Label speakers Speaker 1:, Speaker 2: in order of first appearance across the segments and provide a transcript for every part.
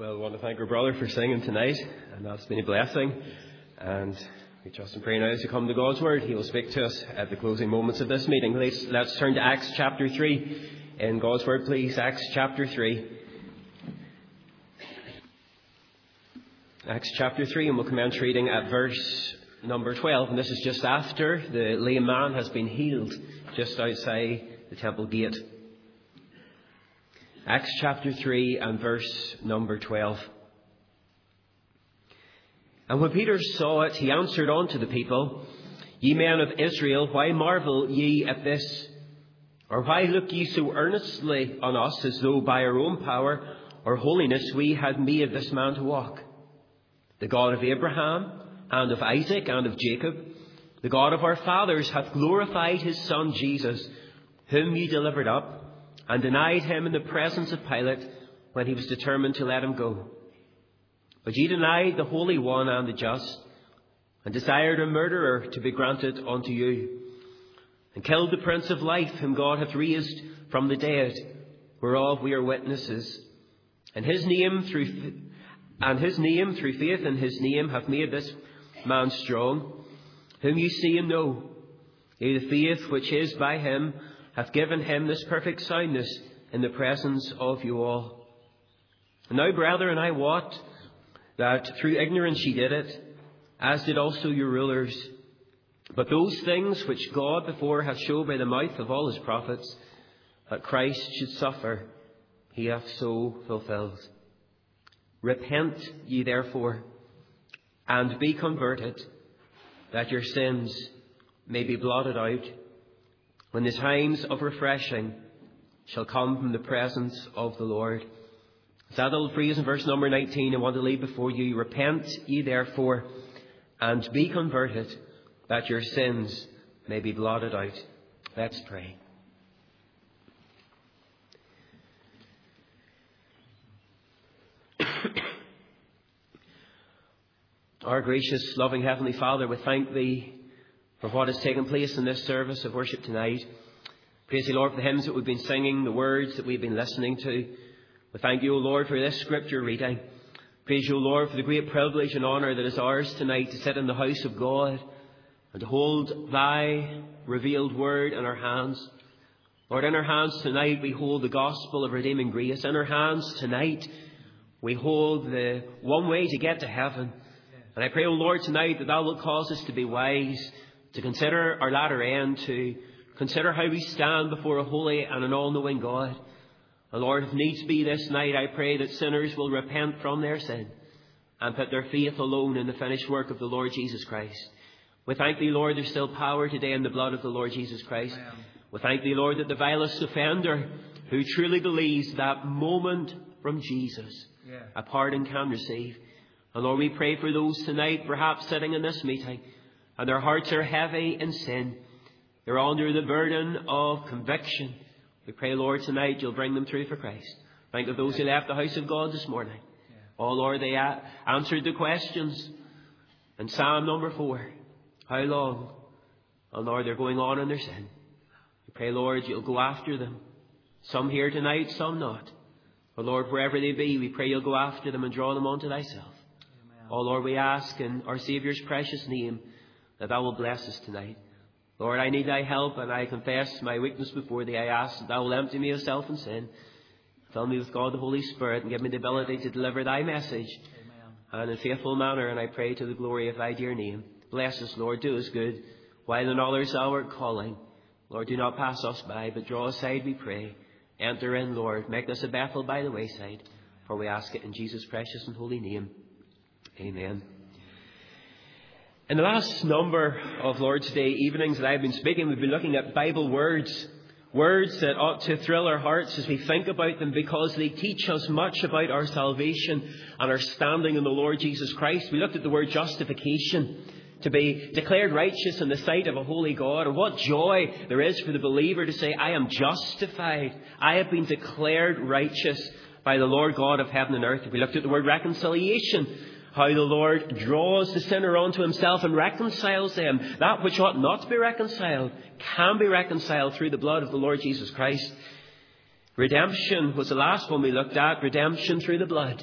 Speaker 1: Well, I want to thank our brother for singing tonight, and that's been a blessing. And we trust and pray now as we come to God's Word, He will speak to us at the closing moments of this meeting. Let's turn to Acts chapter 3 in God's Word, please. Acts chapter 3. Acts chapter 3, and we'll commence reading at verse number 12. And this is just after the lame man has been healed just outside the temple gate. Acts chapter 3 and verse number 12. And when Peter saw it, he answered unto the people, Ye men of Israel, why marvel ye at this? Or why look ye so earnestly on us, as though by our own power or holiness we had made this man to walk? The God of Abraham, and of Isaac, and of Jacob, the God of our fathers, hath glorified his Son Jesus, whom ye delivered up, and denied him in the presence of Pilate, when he was determined to let him go. But ye denied the Holy One and the just, and desired a murderer to be granted unto you, and killed the Prince of Life, whom God hath raised from the dead, whereof we are witnesses. And his name through faith in his name hath made this man strong, whom ye see and know. Yea, the faith which is by him hath given him this perfect soundness in the presence of you all. And now, brethren, I wot that through ignorance ye did it, as did also your rulers. But those things which God before hath showed by the mouth of all his prophets, that Christ should suffer, he hath so fulfilled. Repent ye therefore, and be converted, that your sins may be blotted out, when the times of refreshing shall come from the presence of the Lord. It's that little phrase in verse number 19 I want to leave before you. Repent ye therefore, and be converted, that your sins may be blotted out. Let's pray. Our gracious, loving Heavenly Father, we thank Thee for what has taken place in this service of worship tonight. Praise Thee, Lord, for the hymns that we've been singing, the words that we've been listening to. We thank You, O Lord, for this scripture reading. Praise You, O Lord, for the great privilege and honour that is ours tonight to sit in the house of God and to hold Thy revealed word in our hands. Lord, in our hands tonight we hold the gospel of redeeming grace. In our hands tonight we hold the one way to get to heaven. And I pray, O Lord, tonight that Thou wilt cause us to be wise, to consider our latter end, to consider how we stand before a holy and an all-knowing God. And Lord, if needs be this night, I pray that sinners will repent from their sin and put their faith alone in the finished work of the Lord Jesus Christ. We thank Thee, Lord, there's still power today in the blood of the Lord Jesus Christ. Amen. We thank Thee, Lord, that the vilest offender who truly believes that moment from Jesus, a pardon can receive. And Lord, we pray for those tonight, perhaps sitting in this meeting, and their hearts are heavy in sin. They're under the burden of conviction. We pray, Lord, tonight You'll bring them through for Christ. Think of those who left the house of God this morning. Oh, Lord, they answered the questions in Psalm number 4. How long? And Lord, they're going on in their sin. We pray, Lord, You'll go after them. Some here tonight, some not. But Lord, wherever they be, we pray You'll go after them and draw them unto Thyself. Oh, Lord, we ask in our Saviour's precious name that Thou will bless us tonight. Lord, I need Thy help, and I confess my weakness before Thee. I ask that Thou will empty me of self and sin. Fill me with God the Holy Spirit and give me the ability to deliver Thy message and in a faithful manner, and I pray to the glory of Thy dear name. Bless us, Lord, do us good, while in others Thou art calling. Lord, do not pass us by, but draw aside, we pray. Enter in, Lord. Make us a Bethel by the wayside, for we ask it in Jesus' precious and holy name. Amen. In the last number of Lord's Day evenings that I've been speaking, we've been looking at Bible words. Words that ought to thrill our hearts as we think about them, because they teach us much about our salvation and our standing in the Lord Jesus Christ. We looked at the word justification, to be declared righteous in the sight of a holy God. And what joy there is for the believer to say, I am justified. I have been declared righteous by the Lord God of heaven and earth. We looked at the word reconciliation, how the Lord draws the sinner unto Himself and reconciles them. That which ought not to be reconciled can be reconciled through the blood of the Lord Jesus Christ. Redemption was the last one we looked at. Redemption through the blood.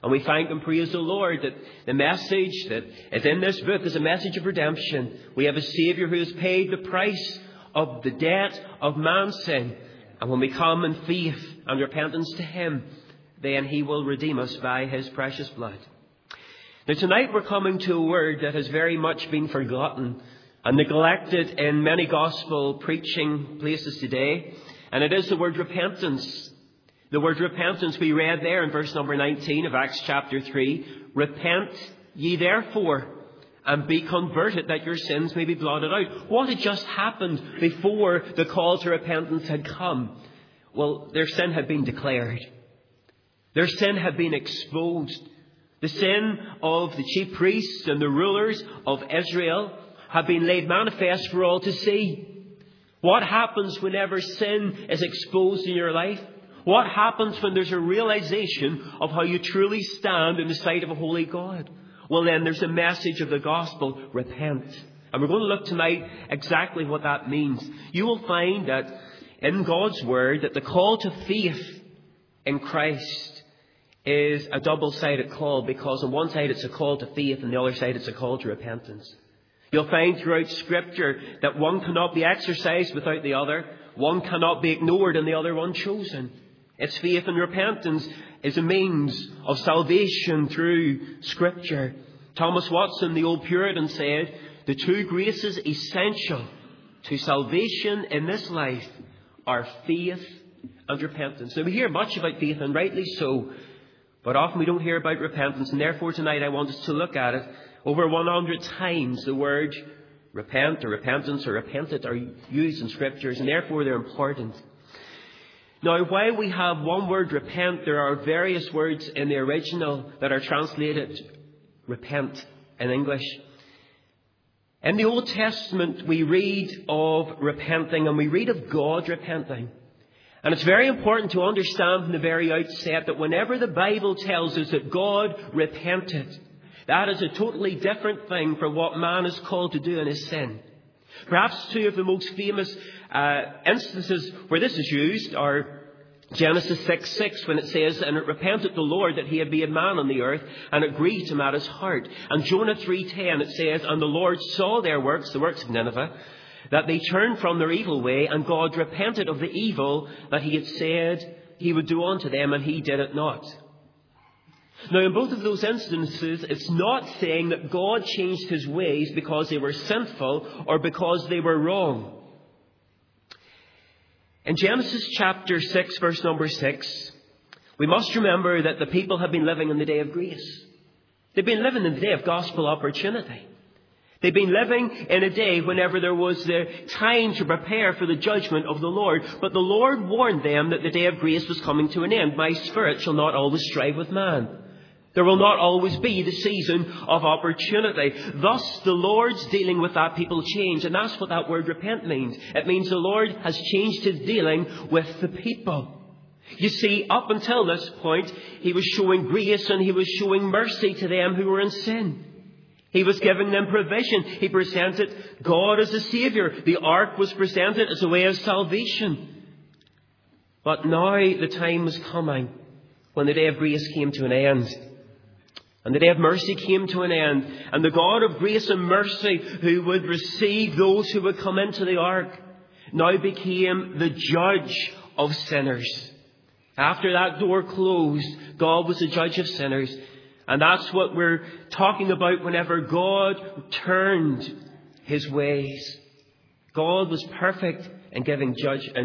Speaker 1: And we thank and praise the Lord that the message that is in this book is a message of redemption. We have a Saviour who has paid the price of the debt of man's sin. And when we come in faith and repentance to Him, then He will redeem us by His precious blood. Now tonight we're coming to a word that has very much been forgotten and neglected in many gospel preaching places today. And it is the word repentance. The word repentance we read there in verse number 19 of Acts chapter 3. Repent ye therefore and be converted that your sins may be blotted out. What had just happened before the call to repentance had come? Well, their sin had been declared. Their sin had been exposed. The sin of the chief priests and the rulers of Israel had been laid manifest for all to see. What happens whenever sin is exposed in your life? What happens when there's a realization of how you truly stand in the sight of a holy God? Well, then there's a message of the gospel, repent. And we're going to look tonight exactly what that means. You will find that in God's word that the call to faith in Christ is a double-sided call, because on one side it's a call to faith and the other side it's a call to repentance. You'll find throughout Scripture that one cannot be exercised without the other. One cannot be ignored and the other one chosen. It's faith and repentance is a means of salvation through Scripture. Thomas Watson, the old Puritan, said, the two graces essential to salvation in this life are faith and repentance. Now we hear much about faith, and rightly so, but often we don't hear about repentance, and therefore tonight I want us to look at it. Over 100 times the word repent or repentance or repented are used in Scriptures, and therefore they're important. Now, while we have one word, repent, there are various words in the original that are translated repent in English. In the Old Testament, we read of repenting, and we read of God repenting. And it's very important to understand from the very outset that whenever the Bible tells us that God repented, that is a totally different thing from what man is called to do in his sin. Perhaps two of the most famous instances where this is used are Genesis 6:6, when it says, and it repented the Lord that he had made man on the earth, and it grieved him at his heart. And Jonah 3:10, it says, and the Lord saw their works, the works of Nineveh, that they turned from their evil way, and God repented of the evil that he had said he would do unto them, and he did it not. Now, in both of those instances, it's not saying that God changed his ways because they were sinful or because they were wrong. In Genesis chapter 6, verse number 6, we must remember that the people have been living in the day of grace. They've been living in the day of gospel opportunity. They've been living in a day whenever there was the time to prepare for the judgment of the Lord. But the Lord warned them that the day of grace was coming to an end. My spirit shall not always strive with man. There will not always be the season of opportunity. Thus, the Lord's dealing with that people change. And that's what that word repent means. It means the Lord has changed his dealing with the people. You see, up until this point, he was showing grace and he was showing mercy to them who were in sin. He was giving them provision. He presented God as a Saviour. The ark was presented as a way of salvation. But now the time was coming when the day of grace came to an end. And the day of mercy came to an end. And the God of grace and mercy, who would receive those who would come into the ark, now became the judge of sinners. After that door closed, God was the judge of sinners. And that's what we're talking about whenever God turned his ways. God was perfect in giving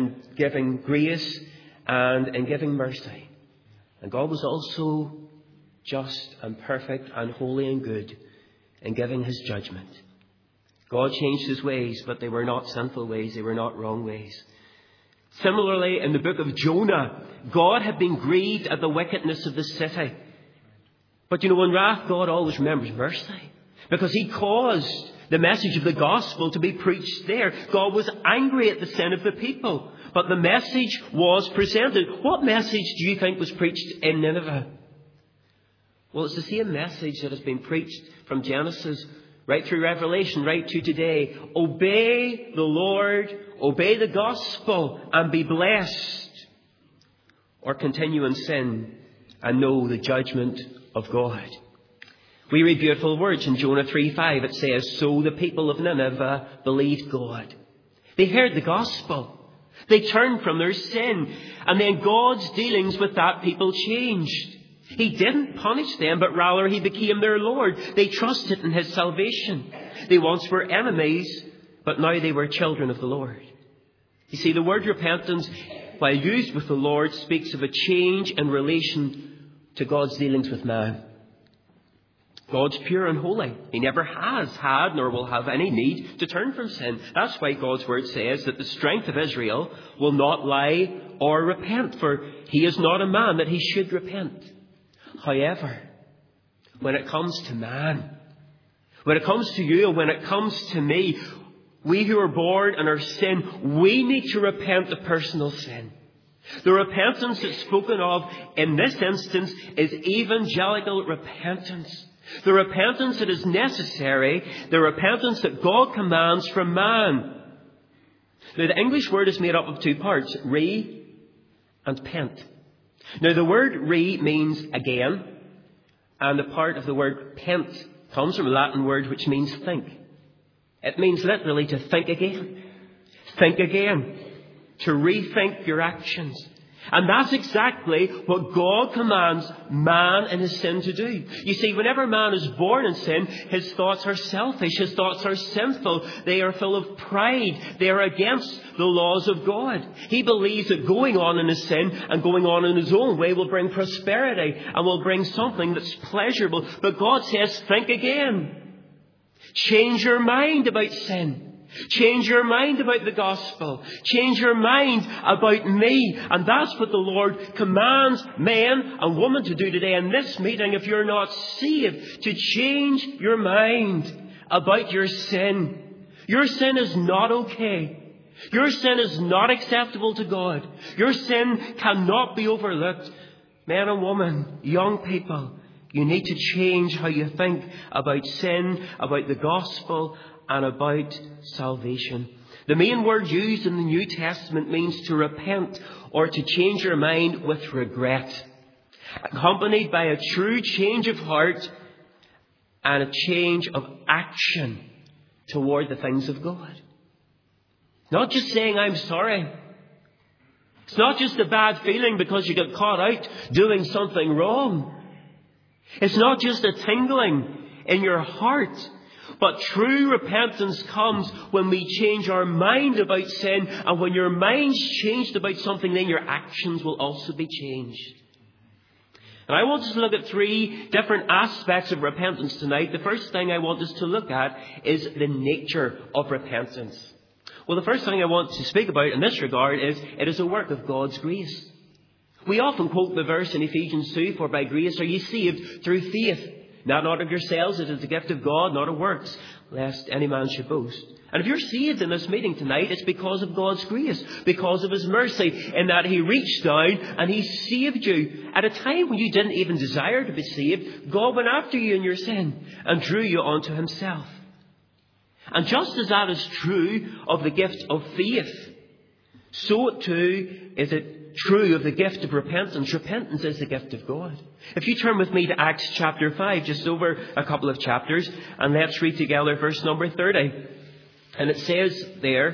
Speaker 1: grace and in giving mercy. And God was also just and perfect and holy and good in giving his judgment. God changed his ways, but they were not sinful ways. They were not wrong ways. Similarly, in the book of Jonah, God had been grieved at the wickedness of the city. But in wrath, God always remembers mercy, because he caused the message of the gospel to be preached there. God was angry at the sin of the people, but the message was presented. What message do you think was preached in Nineveh? Well, it's the same message that has been preached from Genesis right through Revelation, right to today. Obey the Lord, obey the gospel, and be blessed. Or continue in sin and know the judgment of God. We read beautiful words in Jonah 3:5. It says, "So the people of Nineveh believed God." They heard the gospel. They turned from their sin. And then God's dealings with that people changed. He didn't punish them, but rather He became their Lord. They trusted in His salvation. They once were enemies, but now they were children of the Lord. You see, the word repentance, while used with the Lord, speaks of a change in relation to God's dealings with man. God's pure and holy. He never has had nor will have any need to turn from sin. That's why God's word says that the strength of Israel will not lie or repent, for He is not a man that He should repent. However, when it comes to man, when it comes to you, when it comes to me, we who are born in our sin, we need to repent of personal sin. The repentance that's spoken of in this instance is evangelical repentance. The repentance that is necessary, the repentance that God commands from man. Now, the English word is made up of two parts, re and pent. Now, the word re means again, and the part of the word pent comes from a Latin word which means think. It means literally to think again. Think again. To rethink your actions. And that's exactly what God commands man in his sin to do. You see, whenever man is born in sin, his thoughts are selfish. His thoughts are sinful. They are full of pride. They are against the laws of God. He believes that going on in his sin and going on in his own way will bring prosperity and will bring something that's pleasurable. But God says, think again. Change your mind about sin. Change your mind about the gospel. Change your mind about me. And that's what the Lord commands men and women to do today in this meeting if you're not saved. To change your mind about your sin. Your sin is not okay. Your sin is not acceptable to God. Your sin cannot be overlooked. Men and women, young people, you need to change how you think about sin, about the gospel, and about salvation. The main word used in the New Testament means to repent or to change your mind with regret, accompanied by a true change of heart and a change of action toward the things of God. Not just saying, I'm sorry. It's not just a bad feeling because you got caught out doing something wrong. It's not just a tingling in your heart. But true repentance comes when we change our mind about sin. And when your mind's changed about something, then your actions will also be changed. And I want us to look at three different aspects of repentance tonight. The first thing I want us to look at is the nature of repentance. Well, the first thing I want to speak about in this regard is it is a work of God's grace. We often quote the verse in Ephesians 2, "For by grace are ye saved through faith. Not of yourselves, it is the gift of God, not of works, lest any man should boast." And if you're saved in this meeting tonight, it's because of God's grace, because of His mercy, in that He reached down and He saved you. At a time when you didn't even desire to be saved, God went after you in your sin and drew you onto Himself. And just as that is true of the gift of faith, so too is it true of the gift of repentance. Repentance is the gift of God. If you turn with me to Acts chapter 5, just over a couple of chapters, and let's read together verse number 30. And it says there,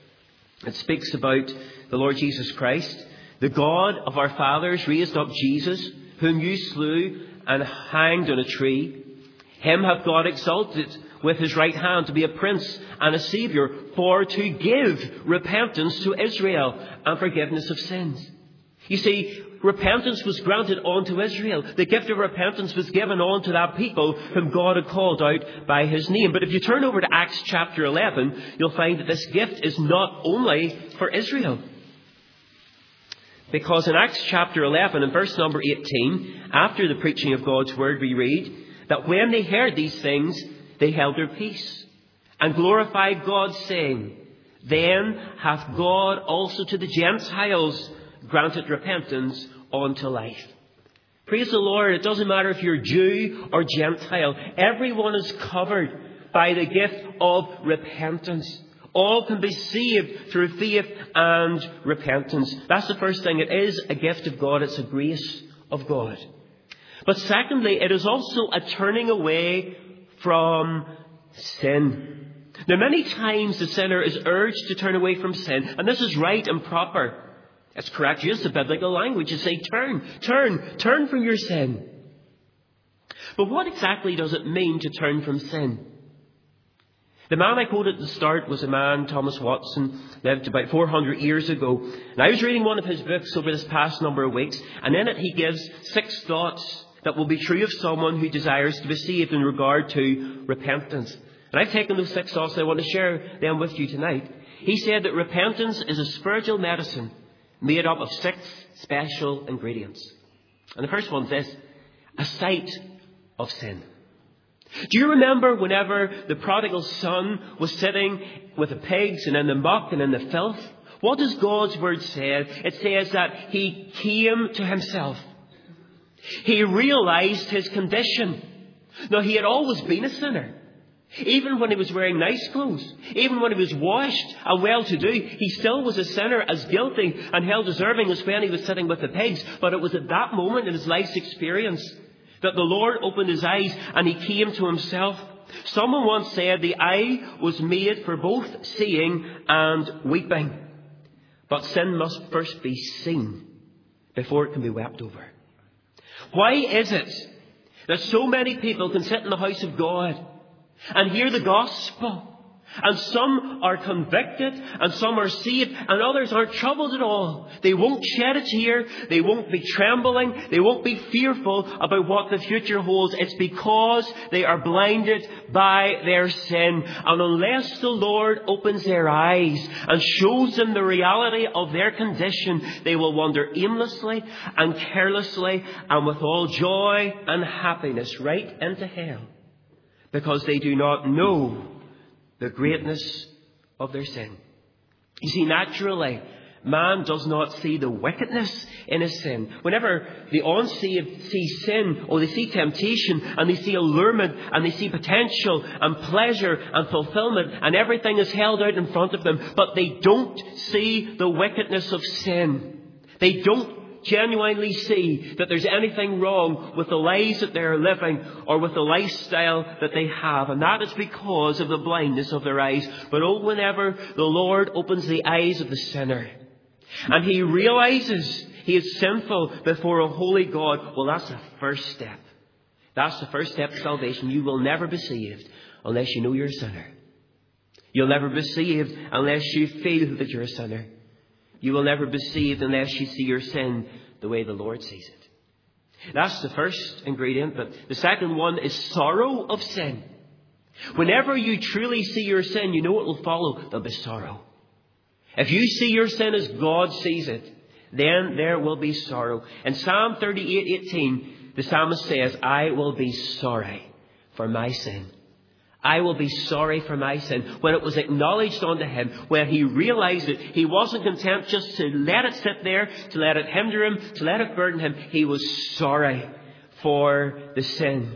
Speaker 1: it speaks about the Lord Jesus Christ. "The God of our fathers raised up Jesus, whom you slew and hanged on a tree. Him hath God exalted with His right hand to be a prince and a saviour, for to give repentance to Israel and forgiveness of sins." You see, repentance was granted unto Israel. The gift of repentance was given unto that people whom God had called out by His name. But if you turn over to Acts chapter 11, you'll find that this gift is not only for Israel. Because in Acts chapter 11 and verse number 18, after the preaching of God's word, we read that when they heard these things, they held their peace and glorified God, saying, "Then hath God also to the Gentiles granted repentance unto life." Praise the Lord. It doesn't matter if you're Jew or Gentile. Everyone is covered by the gift of repentance. All can be saved through faith and repentance. That's the first thing. It is a gift of God. It's a grace of God. But secondly, it is also a turning away from sin. Now, many times the sinner is urged to turn away from sin, and this is right and proper. It's correct use of biblical language to say, turn from your sin. But what exactly does it mean to turn from sin? The man I quoted at the start was a man, Thomas Watson, lived about 400 years ago. And I was reading one of his books over this past number of weeks, and in it he gives 6 thoughts that will be true of someone who desires to be saved in regard to repentance. And I've taken those 6 thoughts and I want to share them with you tonight. He said that repentance is a spiritual medicine made up of 6 special ingredients. And the first one is this: a sight of sin. Do you remember whenever the prodigal son was sitting with the pigs and in the muck and in the filth? What does God's word say? It says that he came to himself. He realized his condition. Now, he had always been a sinner. Even when he was wearing nice clothes, even when he was washed and well-to-do, he still was a sinner, as guilty and held deserving as when he was sitting with the pigs. But it was at that moment in his life's experience that the Lord opened his eyes and he came to himself. Someone once said the eye was made for both seeing and weeping. But sin must first be seen before it can be wept over. Why is it that so many people can sit in the house of God and hear the gospel, and some are convicted, and some are saved, and others aren't troubled at all? They won't shed a tear, they won't be trembling, they won't be fearful about what the future holds. It's because they are blinded by their sin. And unless the Lord opens their eyes and shows them the reality of their condition, they will wander aimlessly and carelessly and with all joy and happiness right into hell, because they do not know the greatness of their sin. You see, naturally, man does not see the wickedness in his sin. Whenever the unsaved see sin, or they see temptation, and they see allurement, and they see potential, and pleasure, and fulfillment, and everything is held out in front of them, but they don't see the wickedness of sin. They don't genuinely see that there's anything wrong with the lives that they're living or with the lifestyle that they have. And that is because of the blindness of their eyes. But whenever the Lord opens the eyes of the sinner and he realizes he is sinful before a holy God, well, that's the first step. That's the first step to salvation. You will never be saved unless you know you're a sinner. You'll never be saved unless you feel that you're a sinner. You will never be saved unless you see your sin the way the Lord sees it. That's the first ingredient. But the second one is sorrow of sin. Whenever you truly see your sin, you know what will follow. There'll be sorrow. If you see your sin as God sees it, then there will be sorrow. In Psalm 38:18, the psalmist says, I will be sorry for my sin. I will be sorry for my sin. When it was acknowledged unto him, when he realized it, he wasn't content just to let it sit there, to let it hinder him, to let it burden him. He was sorry for the sin.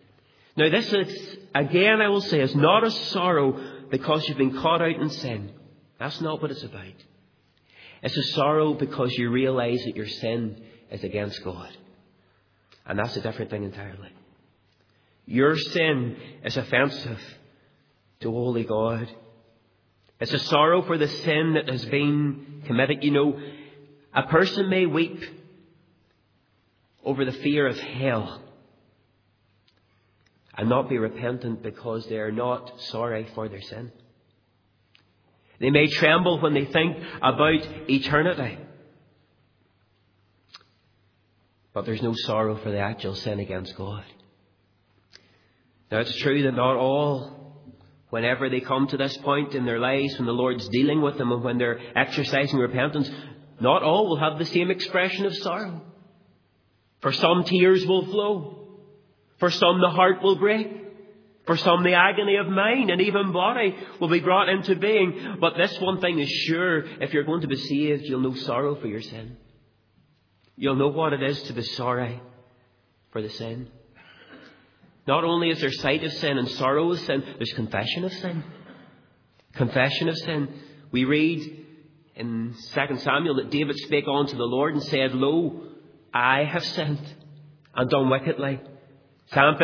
Speaker 1: Now this is, again I will say, is not a sorrow because you've been caught out in sin. That's not what it's about. It's a sorrow because you realize that your sin is against God. And that's a different thing entirely. Your sin is offensive to holy God. It's a sorrow for the sin that has been committed. You know, a person may weep over the fear of hell and not be repentant because they are not sorry for their sin. They may tremble when they think about eternity, but there's no sorrow for the actual sin against God. Now, it's true that not all, whenever they come to this point in their lives, when the Lord's dealing with them and when they're exercising repentance, not all will have the same expression of sorrow. For some, tears will flow. For some, the heart will break. For some, the agony of mind and even body will be brought into being. But this one thing is sure, if you're going to be saved, you'll know sorrow for your sin. You'll know what it is to be sorry for the sin. Not only is there sight of sin and sorrow of sin, there's confession of sin. Confession of sin. We read in 2 Samuel that David spake unto the Lord and said, Lo, I have sinned and done wickedly. Psalm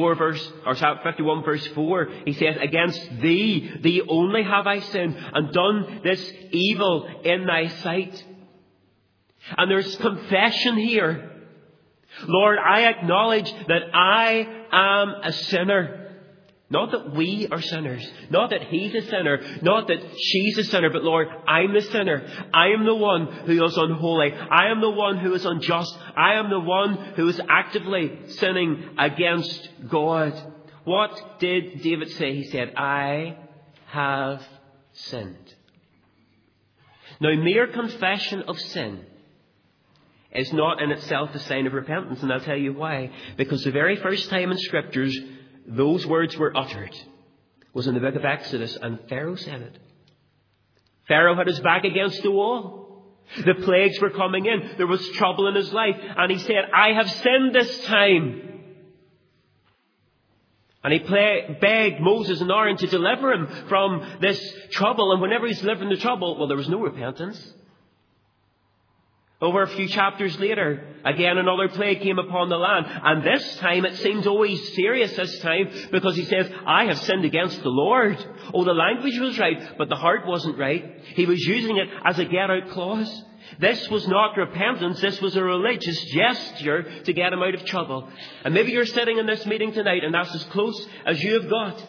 Speaker 1: 51 verse 4, he says, against thee only have I sinned and done this evil in thy sight. And there's confession here. Lord, I acknowledge that I am a sinner. Not that we are sinners. Not that he's a sinner. Not that she's a sinner. But Lord, I'm the sinner. I am the one who is unholy. I am the one who is unjust. I am the one who is actively sinning against God. What did David say? He said, I have sinned. Now, mere confession of sin is not in itself a sign of repentance. And I'll tell you why. Because the very first time in Scriptures those words were uttered was in the book of Exodus, and Pharaoh said it. Pharaoh had his back against the wall. The plagues were coming in. There was trouble in his life. And he said, I have sinned this time. And he begged Moses and Aaron to deliver him from this trouble. And whenever he's delivering the trouble, well, there was no repentance. Over a few chapters later, again another plague came upon the land. And this time it seems always serious this time, because he says, I have sinned against the Lord. Oh, the language was right, but the heart wasn't right. He was using it as a get-out clause. This was not repentance. This was a religious gesture to get him out of trouble. And maybe you're sitting in this meeting tonight and that's as close as you have got.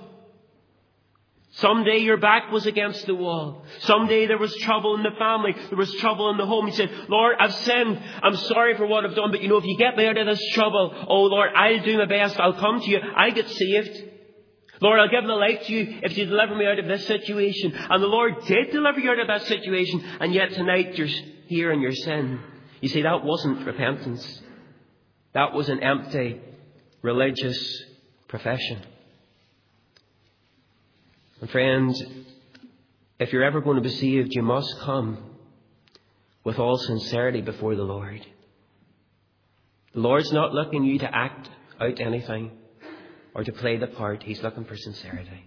Speaker 1: Someday your back was against the wall. Someday there was trouble in the family. There was trouble in the home. You said, Lord, I've sinned. I'm sorry for what I've done. But if you get me out of this trouble, oh Lord, I'll do my best. I'll come to you. I'll get saved. Lord, I'll give my life to you if you deliver me out of this situation. And the Lord did deliver you out of that situation. And yet tonight you're here in your sin. You see, that wasn't repentance. That was an empty religious profession. And friends, if you're ever going to be saved, you must come with all sincerity before the Lord. The Lord's not looking you to act out anything or to play the part. He's looking for sincerity.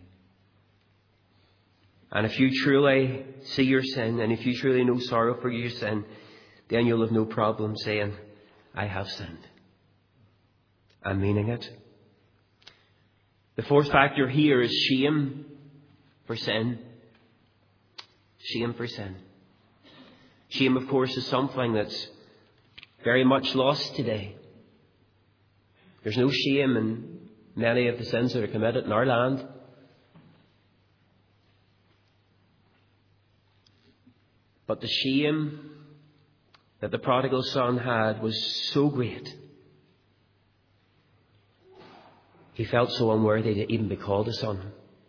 Speaker 1: And if you truly see your sin, and if you truly know sorrow for your sin, then you'll have no problem saying, I have sinned. I'm meaning it. The fourth factor here is shame for sin. Shame for sin. Shame, of course, is something that's very much lost today. There's no shame in many of the sins that are committed in our land. But the shame that the prodigal son had was so great. He felt so unworthy to even be called a son.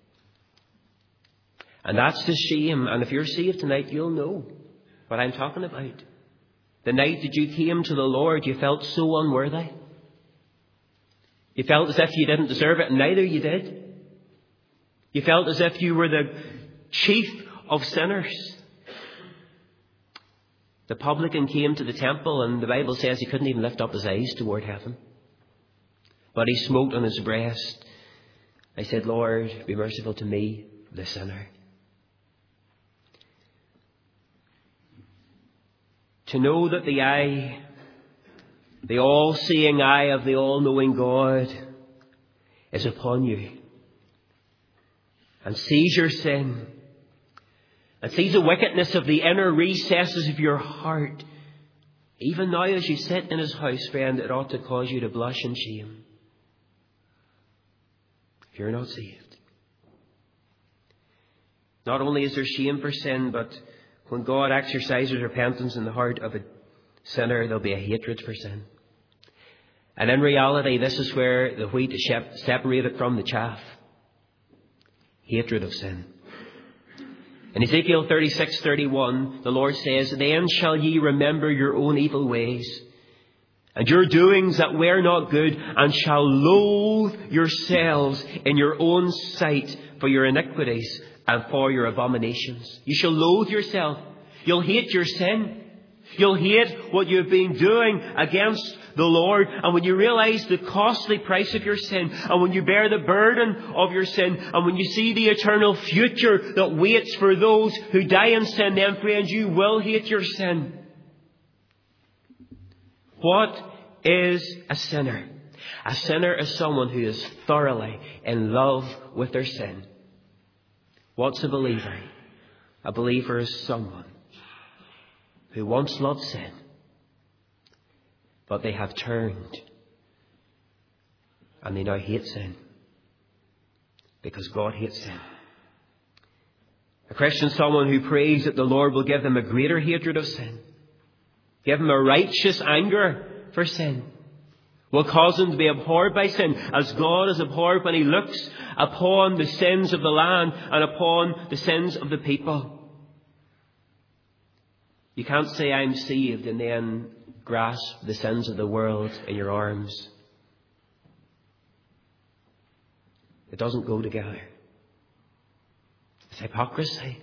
Speaker 1: And that's the shame. And if you're saved tonight, you'll know what I'm talking about. The night that you came to the Lord, you felt so unworthy. You felt as if you didn't deserve it, and neither you did. You felt as if you were the chief of sinners. The publican came to the temple, and the Bible says he couldn't even lift up his eyes toward heaven. But he smote on his breast. I said, Lord, be merciful to me, the sinner. To know that the eye, the all-seeing eye of the all-knowing God is upon you and sees your sin and sees the wickedness of the inner recesses of your heart. Even now as you sit in his house, friend, it ought to cause you to blush in shame if you're not saved. Not only is there shame for sin, but when God exercises repentance in the heart of a sinner, there'll be a hatred for sin. And in reality, this is where the wheat is separated from the chaff. Hatred of sin. In Ezekiel 36:31, the Lord says, Then shall ye remember your own evil ways, and your doings that were not good, and shall loathe yourselves in your own sight for your iniquities and for your abominations. You shall loathe yourself. You'll hate your sin. You'll hate what you've been doing against the Lord. And when you realize the costly price of your sin, and when you bear the burden of your sin, and when you see the eternal future that waits for those who die in sin, then friends, you will hate your sin. what is a sinner? A sinner is someone who is thoroughly in love with their sin. What's a believer? A believer is someone who once loved sin, but they have turned and they now hate sin because God hates sin. A Christian is someone who prays that the Lord will give them a greater hatred of sin, give them a righteous anger for sin, will cause them to be abhorred by sin as God is abhorred when he looks upon the sins of the land and upon the sins of the people. You can't say I'm saved and then grasp the sins of the world in your arms. It doesn't go together. It's hypocrisy.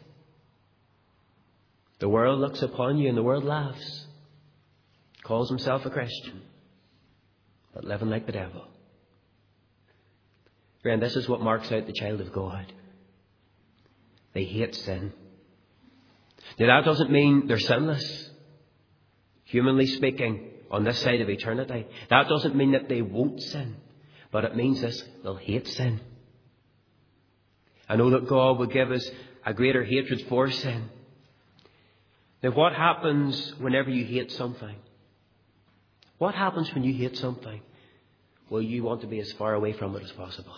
Speaker 1: The world looks upon you and the world laughs, calls himself a Christian, but living like the devil. Friend, this is what marks out the child of God. They hate sin. Now, that doesn't mean they're sinless, humanly speaking, on this side of eternity. That doesn't mean that they won't sin, but it means this: they'll hate sin. I know that God will give us a greater hatred for sin. Now, what happens whenever you hate something? What happens when you hate something? Well, you want to be as far away from it as possible.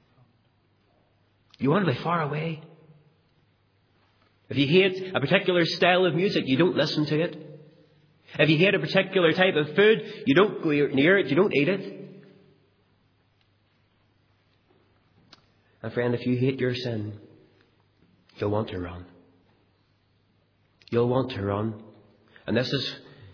Speaker 1: You want to be far away. If you hate a particular style of music, you don't listen to it. If you hate a particular type of food, you don't go near it, you don't eat it. And friend, if you hate your sin, you'll want to run. You'll want to run. And this is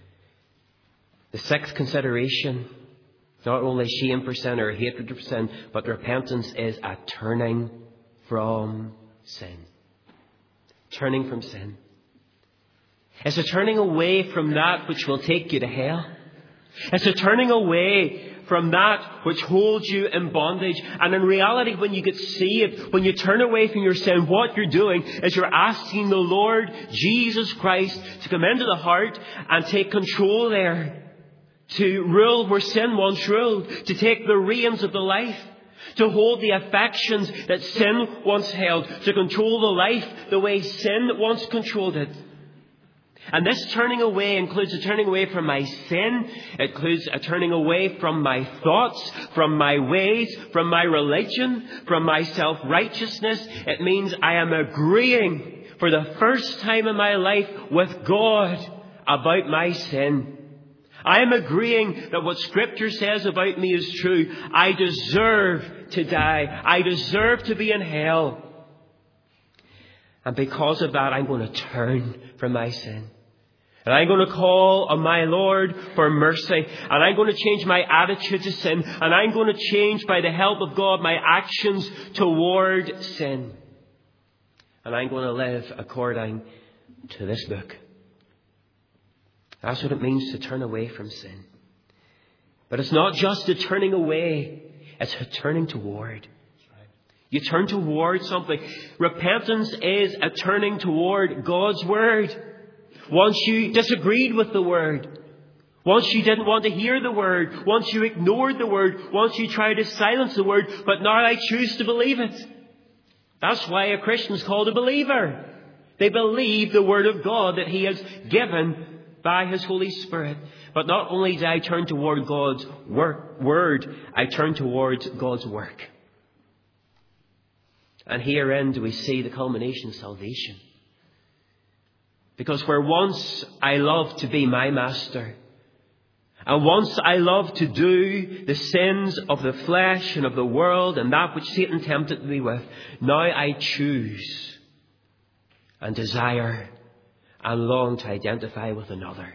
Speaker 1: the sixth consideration. Not only shame for sin or hatred for sin, but repentance is a turning from sin. Turning from sin. It's a turning away from that which will take you to hell. It's a turning away from that which holds you in bondage. And in reality, when you get saved, when you turn away from your sin, what you're doing is you're asking the Lord Jesus Christ to come into the heart and take control there. To rule where sin once ruled. To take the reins of the life. To hold the affections that sin once held. To control the life the way sin once controlled it. And this turning away includes a turning away from my sin. It includes a turning away from my thoughts, from my ways, from my religion, from my self-righteousness. It means I am agreeing for the first time in my life with God about my sin. I am agreeing that what Scripture says about me is true. I deserve to die. I deserve to be in hell. And because of that, I'm going to turn from my sin. And I'm going to call on my Lord for mercy. And I'm going to change my attitude to sin. And I'm going to change, by the help of God, my actions toward sin. And I'm going to live according to this book. That's what it means to turn away from sin. But it's not just a turning away. It's a turning toward. You turn toward something. Repentance is a turning toward God's Word. Once you disagreed with the Word. Once you didn't want to hear the Word. Once you ignored the Word. Once you tried to silence the Word. But now I choose to believe it. That's why a Christian is called a believer. They believe the Word of God that He has given by His Holy Spirit. But not only do I turn toward God's Word, I turn towards God's work. And herein do we see the culmination of salvation. Because where once I loved to be my master, and once I loved to do the sins of the flesh and of the world and that which Satan tempted me with, now I choose and desire and long to identify with another.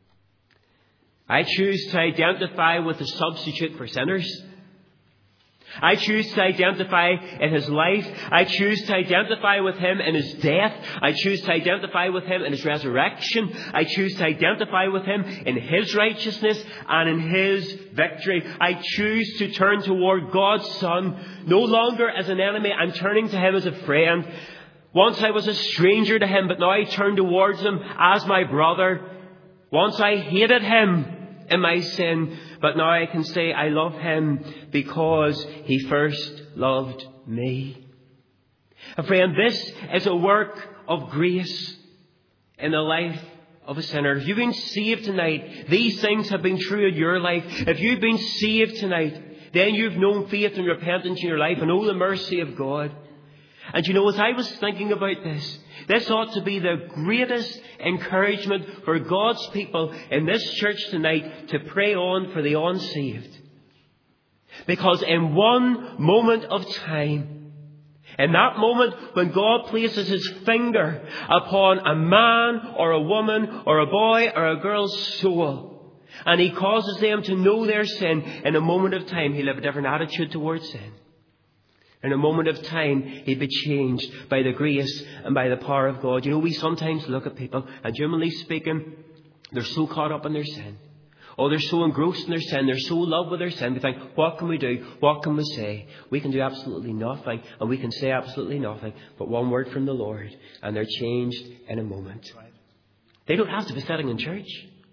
Speaker 1: I choose to identify with the substitute for sinners. I choose to identify in His life. I choose to identify with Him in His death. I choose to identify with Him in His resurrection. I choose to identify with Him in His righteousness and in His victory. I choose to turn toward God's Son, no longer as an enemy. I'm turning to Him as a friend. Once I was a stranger to Him, but now I turn towards Him as my brother. Once I hated Him, in my sin, but now I can say I love him because he first loved me. And friend, this is a work of grace in the life of a sinner. If you've been saved tonight, these things have been true in your life. If you've been saved tonight, then you've known faith and repentance in your life and the mercy of God. And you know, as I was thinking about this ought to be the greatest encouragement for God's people in this church tonight to pray on for the unsaved. Because in one moment of time, in that moment when God places his finger upon a man or a woman or a boy or a girl's soul, and he causes them to know their sin, in a moment of time he'll have a different attitude towards sin. In a moment of time, he'd be changed by the grace and by the power of God. You know, we sometimes look at people, and generally speaking, they're so caught up in their sin. Oh, they're so engrossed in their sin. They're so in love with their sin. We think, what can we do? What can we say? We can do absolutely nothing, and we can say absolutely nothing but one word from the Lord, and they're changed in a moment. They don't have to be sitting in church.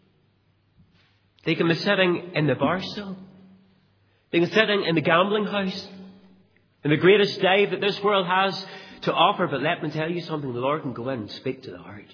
Speaker 1: They can be sitting in the bar stool. They can be sitting in the gambling house. And the greatest dive that this world has to offer. But let me tell you something, the Lord can go in and speak to the heart.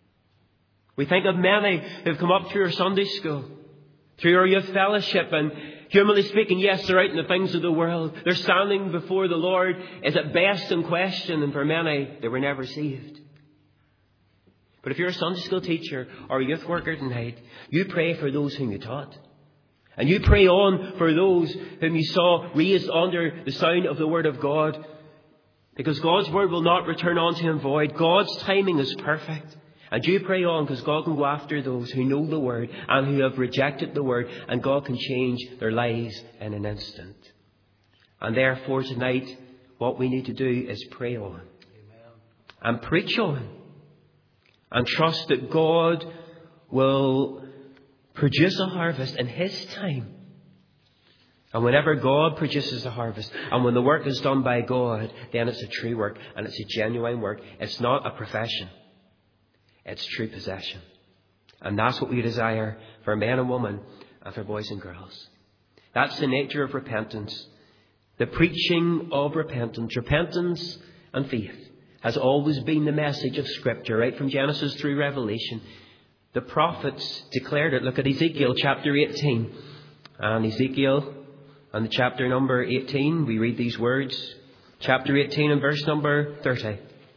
Speaker 1: We think of many who have come up through our Sunday school, through our youth fellowship, and humanly speaking, yes, they're out in the things of the world. They're standing before the Lord is at best in question, and for many, they were never saved. But if you're a Sunday school teacher or a youth worker tonight, you pray for those whom you taught. And you pray on for those whom you saw raised under the sound of the Word of God. Because God's Word will not return unto him void. God's timing is perfect. And you pray on because God can go after those who know the Word and who have rejected the Word. And God can change their lives in an instant. And therefore tonight, what we need to do is pray on. Amen. And preach on. And trust that God will produce a harvest in his time. And whenever God produces a harvest, and when the work is done by God, then it's a true work and it's a genuine work. It's not a profession. It's true possession. And that's what we desire for men and women and for boys and girls. That's the nature of repentance. The preaching of repentance. Repentance and faith has always been the message of Scripture, right from Genesis through Revelation. The prophets declared it. Look at Ezekiel chapter 18. And Ezekiel, and the chapter number 18, we read these words. Chapter 18 and verse number 30.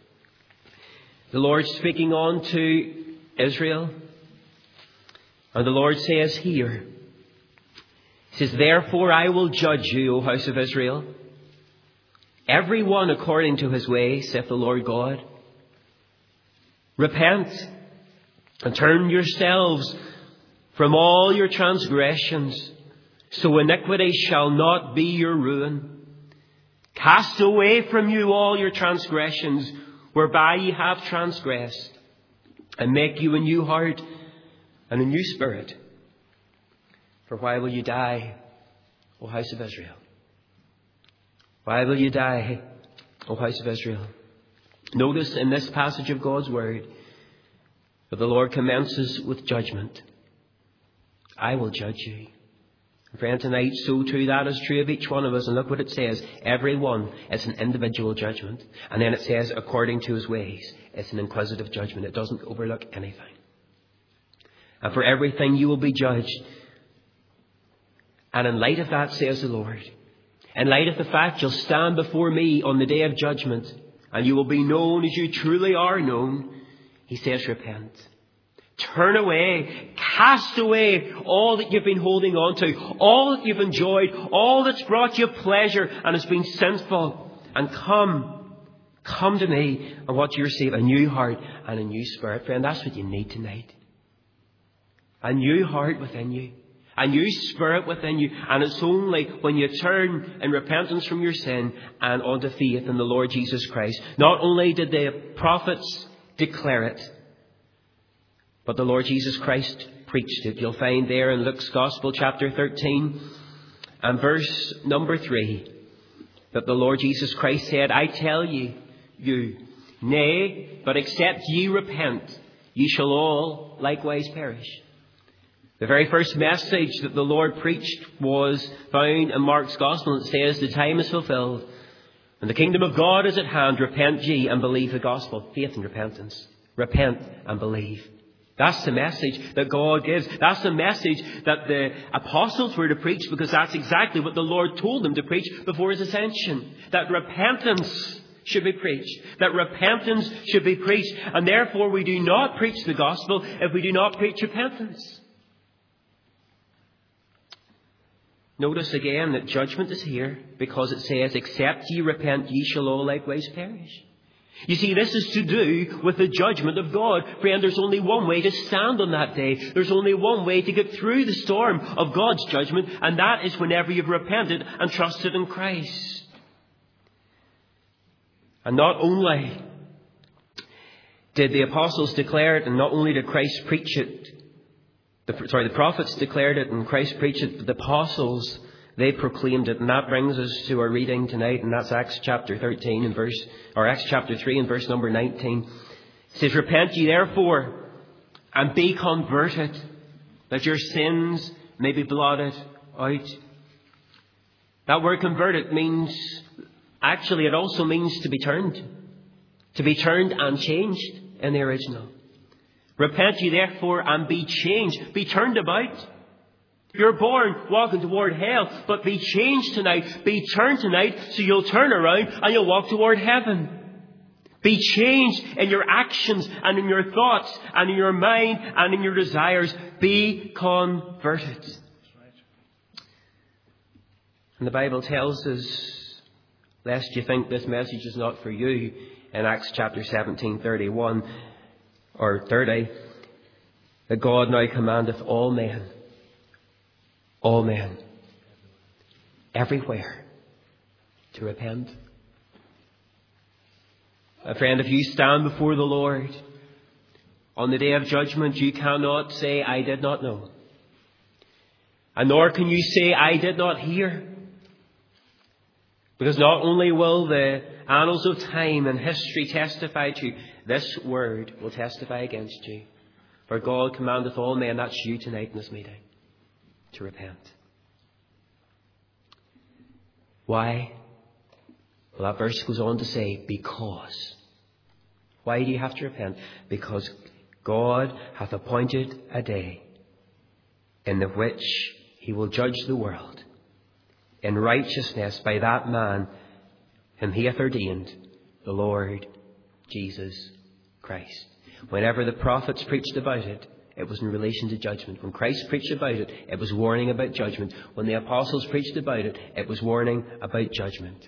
Speaker 1: The Lord speaking on to Israel. And the Lord says here, He says, therefore I will judge you, O house of Israel, every one according to his way, saith the Lord God. Repent and turn yourselves from all your transgressions, so iniquity shall not be your ruin. Cast away from you all your transgressions, whereby ye have transgressed, and make you a new heart and a new spirit. For why will you die, O house of Israel? Why will you die, O house of Israel? Notice in this passage of God's Word that the Lord commences with judgment. I will judge you. And friend, tonight, so too that is true of each one of us. And look what it says. Every one is an individual judgment. And then it says, according to his ways. It's an inquisitive judgment. It doesn't overlook anything. And for everything you will be judged. And in light of that, says the Lord, in light of the fact you'll stand before me on the day of judgment, and you will be known as you truly are known, He says, repent. Turn away. Cast away all that you've been holding on to, all that you've enjoyed, all that's brought you pleasure and has been sinful. And come to me, and what you receive, a new heart and a new spirit. Friend, that's what you need tonight. A new heart within you. A new spirit within you. And it's only when you turn in repentance from your sin and onto faith in the Lord Jesus Christ. Not only did the prophets declare it, but the Lord Jesus Christ preached it. You'll find there in Luke's Gospel chapter 13 and verse number 3 that the Lord Jesus Christ said, I tell you, nay, but except ye repent, ye shall all likewise perish. The very first message that the Lord preached was found in Mark's Gospel. It says, the time is fulfilled and the kingdom of God is at hand. Repent ye and believe the gospel. Faith and repentance. Repent and believe. That's the message that God gives. That's the message that the apostles were to preach, because that's exactly what the Lord told them to preach before His ascension. That repentance should be preached. That repentance should be preached. And therefore we do not preach the gospel if we do not preach repentance. Notice again that judgment is here because it says, except ye repent, ye shall all likewise perish. You see, this is to do with the judgment of God. Friend, there's only one way to stand on that day. There's only one way to get through the storm of God's judgment, and that is whenever you've repented and trusted in Christ. And not only did the apostles declare it, and not only did Christ preach it, the prophets declared it and Christ preached it, but the apostles, they proclaimed it. And that brings us to our reading tonight, and that's Acts chapter 13 and Acts chapter 3 and verse number 19. It says, repent ye therefore and be converted, that your sins may be blotted out. That word converted means, actually it also means to be turned. To be turned and changed in the original. Repent ye therefore and be changed. Be turned about. You're born walking toward hell, but be changed tonight. Be turned tonight so you'll turn around and you'll walk toward heaven. Be changed in your actions and in your thoughts and in your mind and in your desires. Be converted. And the Bible tells us, lest you think this message is not for you, in Acts chapter 17:31 or 30, that God now commandeth all men, everywhere, to repent. My friend, if you stand before the Lord on the day of judgment, you cannot say, I did not know. And nor can you say, I did not hear. Because not only will the annals of time and history testify to you, this word will testify against you. For God commandeth all men, that's you tonight in this meeting, to repent. Why? Well, that verse goes on to say, because. Why do you have to repent? Because God hath appointed a day in the which He will judge the world in righteousness by that man whom He hath ordained, the Lord Jesus Christ. Whenever the prophets preached about it, it was in relation to judgment. When Christ preached about it, it was warning about judgment. When the apostles preached about it, it was warning about judgment.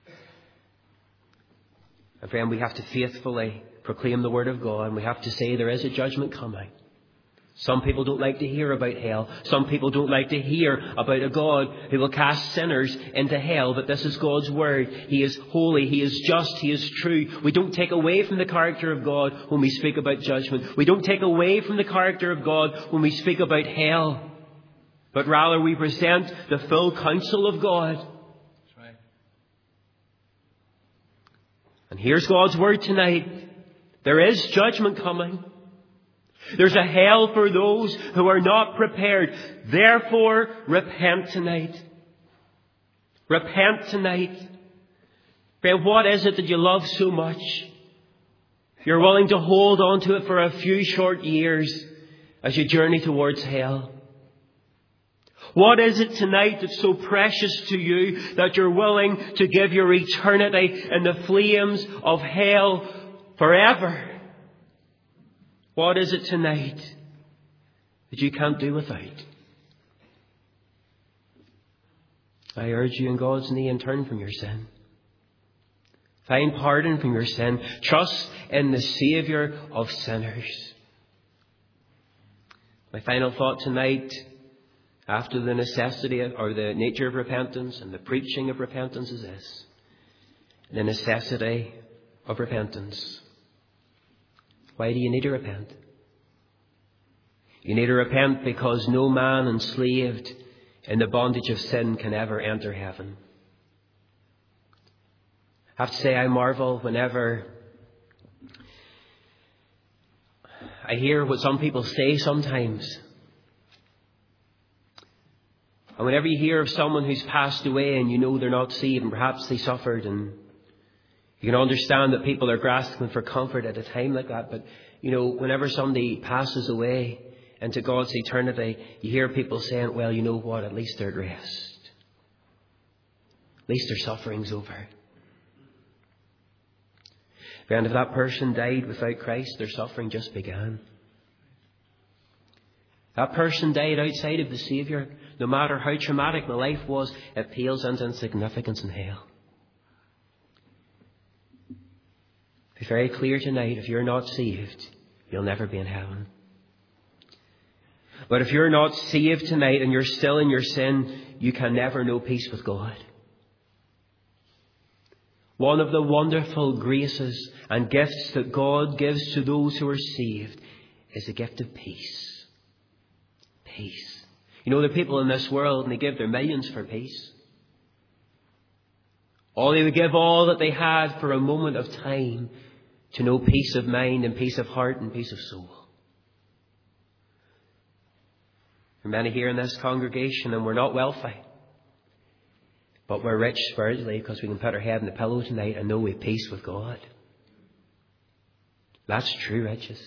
Speaker 1: And friend, we have to faithfully proclaim the word of God, and we have to say there is a judgment coming. Some people don't like to hear about hell. Some people don't like to hear about a God who will cast sinners into hell. But this is God's word. He is holy. He is just. He is true. We don't take away from the character of God when we speak about judgment. We don't take away from the character of God when we speak about hell. But rather we present the full counsel of God. That's right. And here's God's word tonight. There is judgment coming. There's a hell for those who are not prepared. Therefore, repent tonight. Repent tonight. Friend, what is it that you love so much? You're willing to hold on to it for a few short years as you journey towards hell. What is it tonight that's so precious to you that you're willing to give your eternity in the flames of hell forever? What is it tonight that you can't do without? I urge you in God's name, turn from your sin. Find pardon from your sin. Trust in the Saviour of sinners. My final thought tonight, after the necessity or the nature of repentance and the preaching of repentance, is this: the necessity of repentance. Why do you need to repent? You need to repent because no man enslaved in the bondage of sin can ever enter heaven. I have to say, I marvel whenever I hear what some people say sometimes. And whenever you hear of someone who's passed away and you know they're not saved and perhaps they suffered, and you can understand that people are grasping for comfort at a time like that. But, whenever somebody passes away into God's eternity, you hear people saying, well, you know what, at least they're at rest. At least their suffering's over. And if that person died without Christ, their suffering just began. That person died outside of the Saviour. No matter how traumatic the life was, it pales into insignificance in hell. Be very clear tonight, if you're not saved, you'll never be in heaven. But if you're not saved tonight and you're still in your sin, you can never know peace with God. One of the wonderful graces and gifts that God gives to those who are saved is the gift of peace. Peace. There are people in this world and they give their millions for peace. Or they would give all that they had for a moment of time to know peace of mind and peace of heart and peace of soul. There are many here in this congregation and we're not wealthy. But we're rich spiritually because we can put our head in the pillow tonight and know we have peace with God. That's true riches.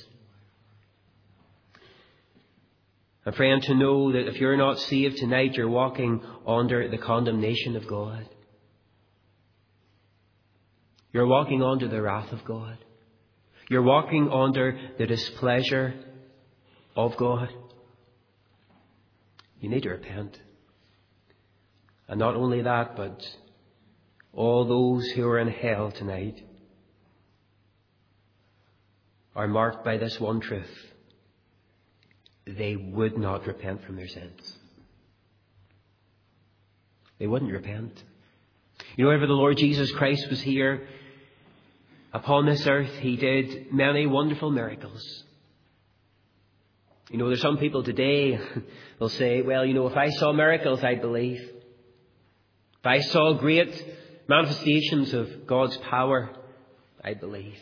Speaker 1: And friend, to know that if you're not saved tonight, you're walking under the condemnation of God. You're walking under the wrath of God. You're walking under the displeasure of God. You need to repent. And not only that, but all those who are in hell tonight are marked by this one truth. They would not repent from their sins. They wouldn't repent. Whenever the Lord Jesus Christ was here upon this earth, he did many wonderful miracles. There's some people today, they'll say, well, if I saw miracles, I'd believe. If I saw great manifestations of God's power, I'd believe.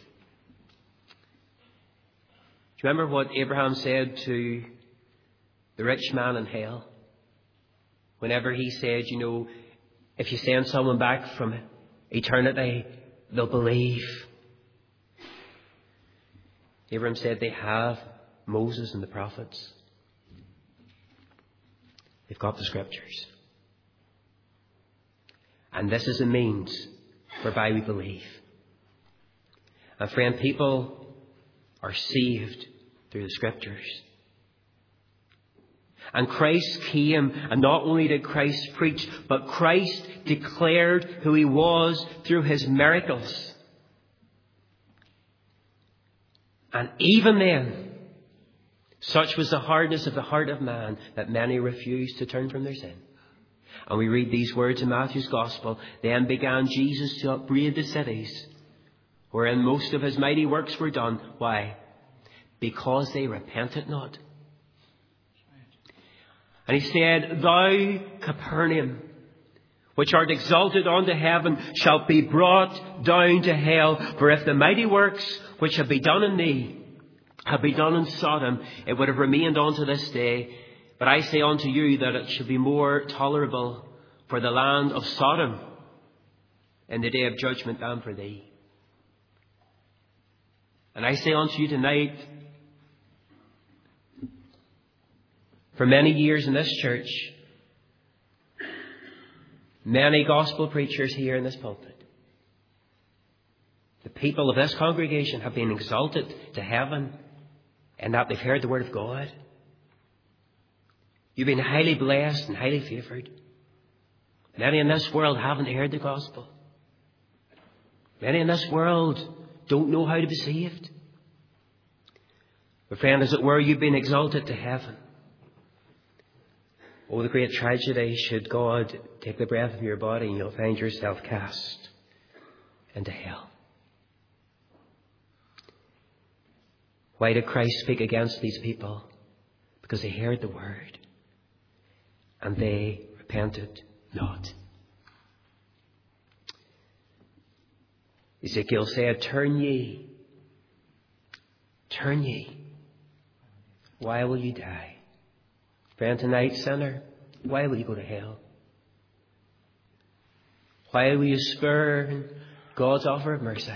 Speaker 1: Do you remember what Abraham said to the rich man in hell? Whenever he said, if you send someone back from eternity, they'll believe. Abraham said they have Moses and the prophets. They've got the scriptures. And this is a means whereby we believe. And friend, people are saved through the scriptures. And Christ came, and not only did Christ preach, but Christ declared who he was through his miracles. And even then, such was the hardness of the heart of man that many refused to turn from their sin. And we read these words in Matthew's Gospel. Then began Jesus to upbraid the cities wherein most of his mighty works were done. Why? Because they repented not. And he said, Thou, Capernaum, which art exalted unto heaven, shalt be brought down to hell. For if the mighty works which have been done in thee had been done in Sodom, it would have remained unto this day. But I say unto you that it should be more tolerable for the land of Sodom in the day of judgment than for thee. And I say unto you tonight, for many years in this church, many gospel preachers here in this pulpit, the people of this congregation have been exalted to heaven in that they've heard the word of God. You've been highly blessed and highly favoured. Many in this world haven't heard the gospel. Many in this world don't know how to be saved. But friend, as it were, you've been exalted to heaven. Oh, the great tragedy should God take the breath from your body and you'll find yourself cast into hell. Why did Christ speak against these people? Because they heard the word and they repented not. Ezekiel said, Turn ye. Why will you die? Friend, tonight, sinner, Why will you go to hell? Why will you spurn God's offer of mercy?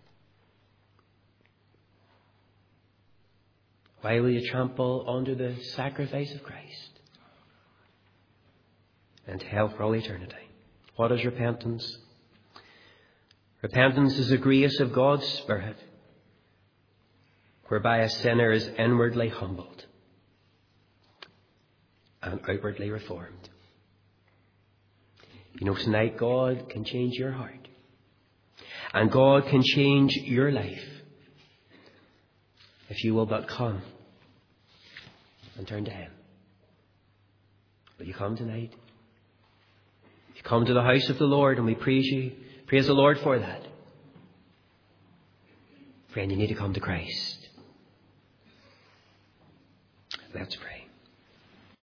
Speaker 1: Why will you trample under the sacrifice of Christ and hell for all eternity? What is repentance? Repentance is the grace of God's Spirit, whereby a sinner is inwardly humbled and outwardly reformed. You know, tonight God can change your heart, and God can change your life if you will but come and turn to Him. Will you come tonight? You come to the house of the Lord, and we praise the Lord for that. Friend, you need to come to Christ. Let's pray.